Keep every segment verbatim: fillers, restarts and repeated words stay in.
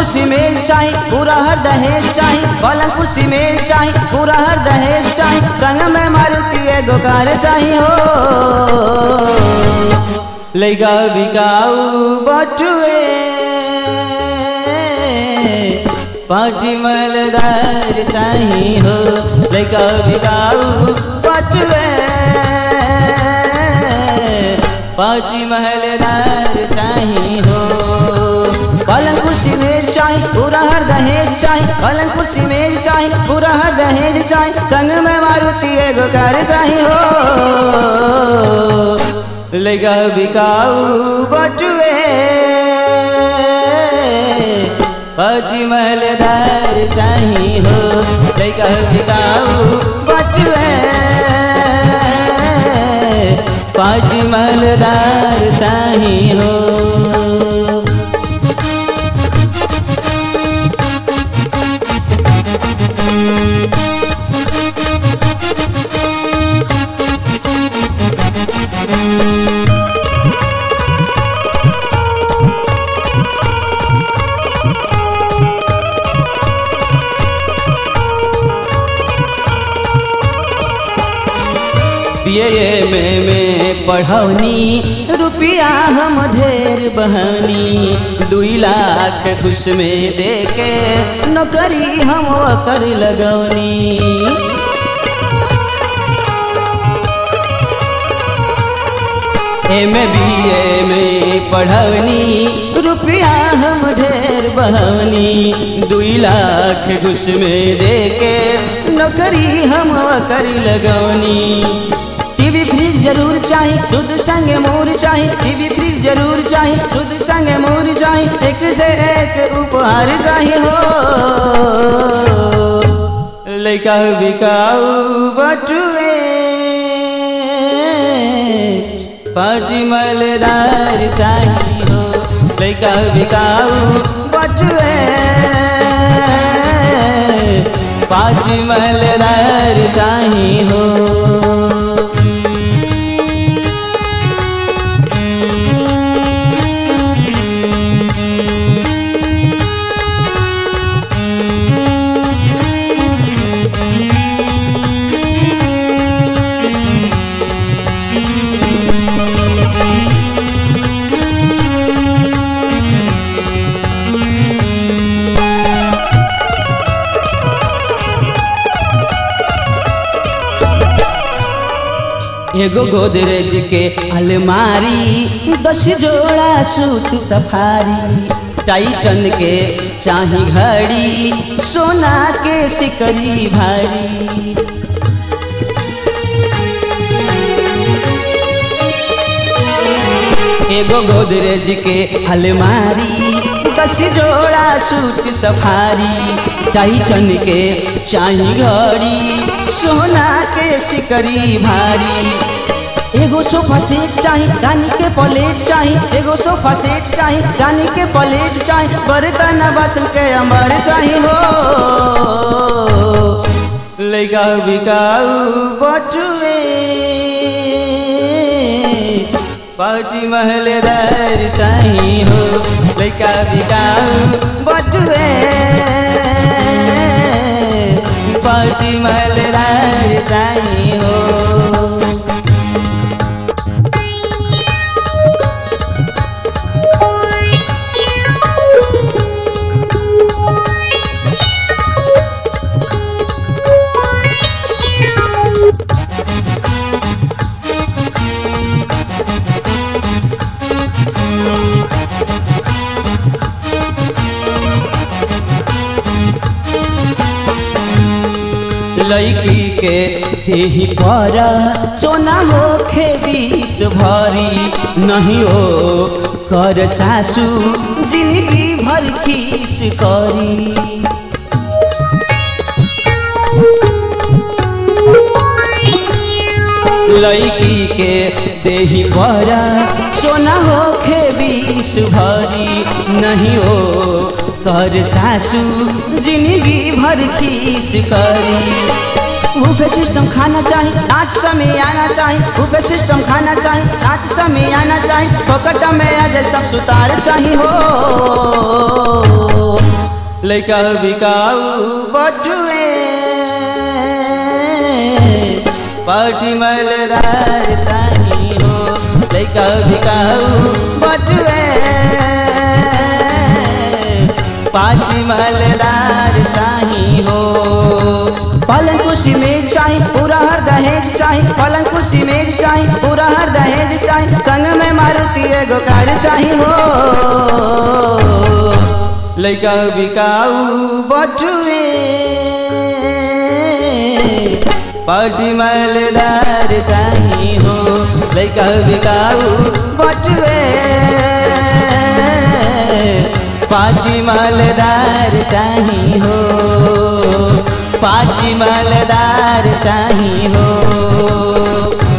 कुर्सी मेज चाही पूरा हर दहेज चाही, पलंग कुर्सी मेज चाही पूरा हर दहेज चाही, संग में मारुति एगो कार चाही हो। लइका बिकाऊ बटुए पाँच मलदार चाही हो। लइका बिकाऊ बटुए पाँच महलदार चाही हो। पलंग कुर्सी मेज चाही पूरा हर दहेज चाही, पलंग कुर्सी मेज चाही पूरा हर दहेज चाही, संग में मारुति एगो कार चाही हो। लइका बिकाऊ बटुए पाँच महलदार चाही हो। लइका बिकाऊ बटुए पाँच महलदार चाही हो। ये में में पढ़ौनी रुपया हम ढेर बहानी, दुई लाख खुश में देके नौकरी हम कर लगौनी। एम बी ए में पढ़ौनी रुपया हम ढेर बहानी, दुई लाख घुस में देके नौकरी हम कर लगौनी। टीवी फ्रिज जरूर चाही दूध संगे मोर चाही, टीवी फ्रिज जरूर चाही दूध संगे मोर चाही, एक से एक उपहार चाही हो। लइका बिकाऊ बटुए पाँच मलदार चाही हो। लइका बिकाऊ बटुए पाँच मलदार चाही हो। एगो गोदरेज के अलमारी, दस जोड़ा सूट सफारी, टाइटन के चाही घड़ी, सोना के सिकरी भारी। एगो गोदरेज के अलमारी, दस जोड़ा सूट सफारी, टाइटन के चाही घड़ी, सोना के सिकरी भारी। एगो सोफा सेट चाही चांदी के प्लेट चाही, एगो सोफा सेट चाही चांदी के प्लेट चाही, बर्तन बासन के अंबर चाही हो। लइका बिकाऊ बटुए पाँच महलदार चाही हो। लइका बिकाऊ बटुए पाँच महलदार चाही हो। लड़की के देही पर सोना होखे बीस भरी, नहीं हो कर सासू जिंदगी भर खीस करी। लड़की के देही पर सोना होखे बीस भरी, नहीं हो कर सासू जिंदगी भर खीस करी। बुफे सिस्टम खाना चाहिए, नाच समय आना चाहिए, बुफे सिस्टम खाना चाहिए, नाच समय आना चाहिए, पकड़ में आज सब सुतार चाहिए हो। लैका बिकाऊ बटुए पाटी मलदार चाही हो लैका बिकाऊ बटुए पाटी मलदार चाही हो पलंग कुर्सी मेज चाही पूरा हर दहेज चाही पलंग कुर्सी मेज चाही पूरा हर दहेज चाही संग में मारुति एगो कार चाही हो लैका बिकाऊ बटुए पाटी मलदार चाही हो लैका बिकाऊ बटुए पाटी मलदार चाही हो पाटी मलदार चाही हो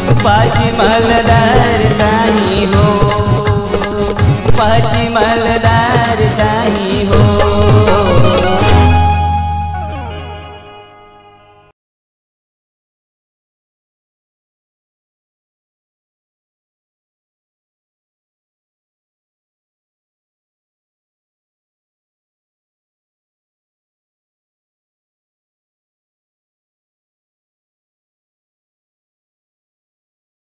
पाटी मलदार चाही हो पाटी मलदार